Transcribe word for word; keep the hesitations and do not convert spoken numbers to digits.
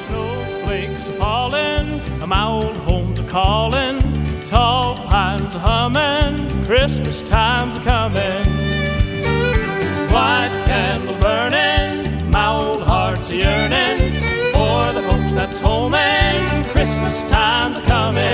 Snowflakes are falling, my old home's a calling, tall pines are humming, Christmas time's a coming. White candles burning, my old heart's a yearning for the folks that's home, and Christmas time's a coming.